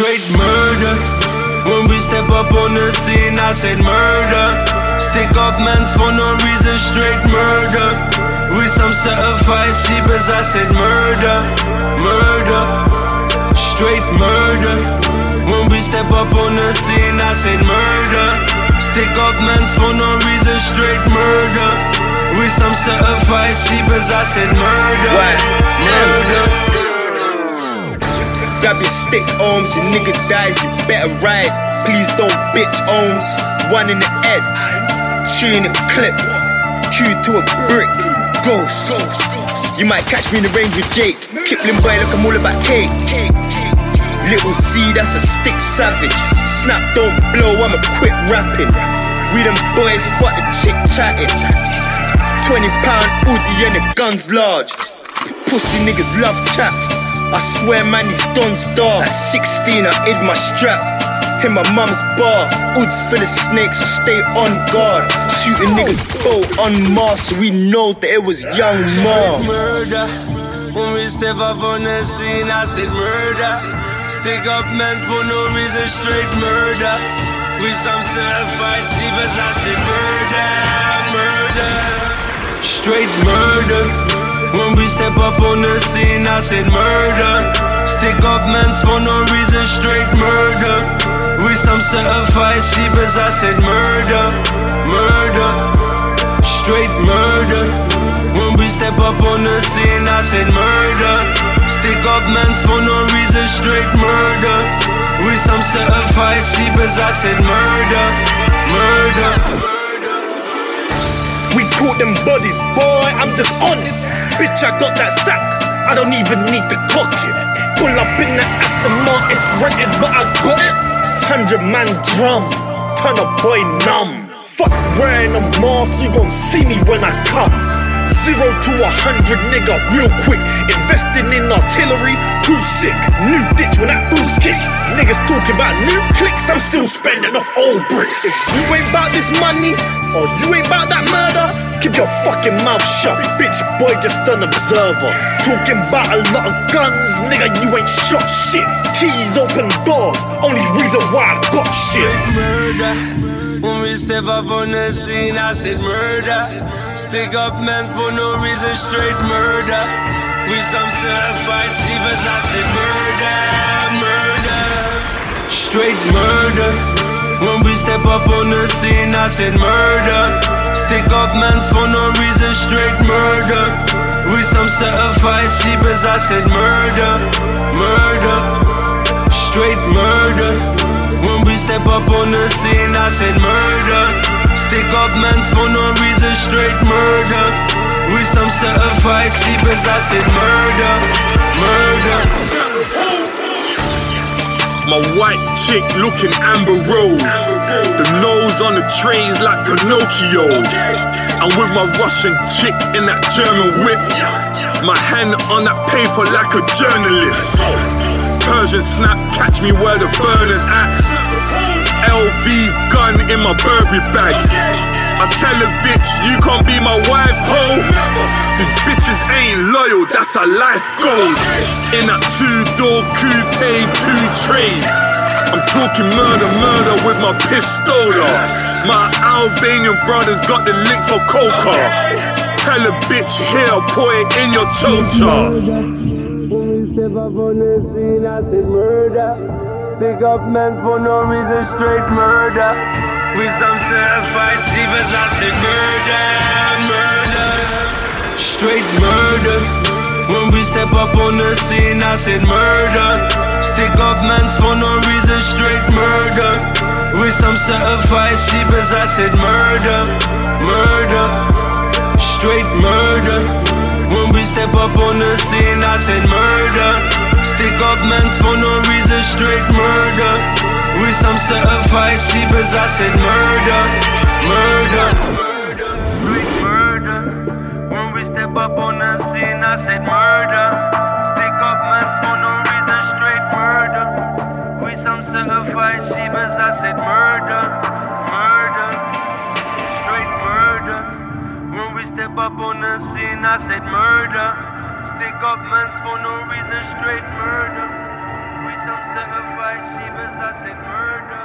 Straight murder. When we step up on the scene, I said murder. Stick up mans for no reason, straight murder. We some certified sheepers, I said murder. Murder. Straight murder. When we step up on the scene, I said murder. Stick up mans for no reason, straight murder. We some certified sheepers, I said murder. What? Murder. Grab your stick, Ohms, your nigga dies, you better ride. Please don't bitch, Ohms. One in the head, tune it, clip, Q to a brick, ghost. You might catch me in the range with Jake. Kipling boy, look, I'm all about cake. Little Z, that's a stick savage. Snap, don't blow, I'ma quit rapping. We them boys, fuck the chick chatting. 20-pound Uzi and the gun's large. Pussy niggas love chat. I swear man, these dons dark. At 16 I hid my strap in my mum's bath. Hoods full of snakes, so stay on guard. Shooting niggas both unmasked, so we know that it was young mom. Murder. When we step up on the scene, I said murder. Stick up men for no reason, straight murder. We some certified sheepers, I said murder. Murder. Straight murder. When we step up on the scene, I said murder. Stick up mans for no reason, straight murder. We some certified sheepers, I said murder. Murder. Straight murder. When we step up on the scene, I said murder. Stick up mans for no reason, straight murder. We some certified sheepers, I said murder. Murder. We caught them bodies, boy, I'm just honest. Bitch, I got that sack, I don't even need to cock it. Pull up in the Aston Martin, it's rented, but I got it. 100-man drums, turn a boy numb. Fuck wearing a mask, you gon' see me when I come. 0 to 100, nigga, real quick. Investing in artillery, who's sick? New ditch when that boost kick. Niggas talking about new clicks, I'm still spending off old bricks. If you ain't bout this money, or you ain't bout that murder, keep your fucking mouth shut. Bitch boy, just an observer. Talking about a lot of guns, nigga, you ain't shot shit. Keys open doors, only reason why I got shit. Murder. When we step up on the scene, I said murder. Stick up men for no reason, straight murder. We some certified sheepers, I said murder. Murder. Straight murder. When we step up on the scene, I said murder. Stick up mans for no reason, straight murder. We some certified sheepers, I said murder. Murder. Straight murder. When we step up on the scene, I said murder. Stick up mans for no reason, straight murder. We some certified sheepers, I said murder. Murder. My white chick looking Amber Rose. The nose on the trains like Pinocchio. I'm with my Russian chick in that German whip. My hand on that paper like a journalist. Persian snap, catch me where the burner's at. LV gun in my Burberry bag. I tell a bitch, you can't be my wife, ho. These bitches ain't loyal, that's how life goes. In that 2-door coupe, 2 trays. I'm talking murder, murder with my pistola. My Albanian brothers got the link for coca. Tell a bitch here, pour it in your chocha. Step up on the scene, I said murder. Stick up men for no reason, straight murder. We some certified sheepers, I said murder. Murder. Straight murder. When we step up on the scene, I said murder. Stick up mans for no reason, straight murder. We some certified sheepers, I said murder. Murder. Straight murder. When we step up on the scene, I said murder. Stick up mans for no reason, straight murder. We some certified sheepers, I said murder. Murder. Straight murder. When we step up on the scene, I said murder. Stick up mans for no reason, straight murder. We some certified sheepers, I said murder. Murder. Straight murder. When we step up on the scene, I said murder. Stick up mans for no reason, straight murder. We We some certified shivers, I said murder.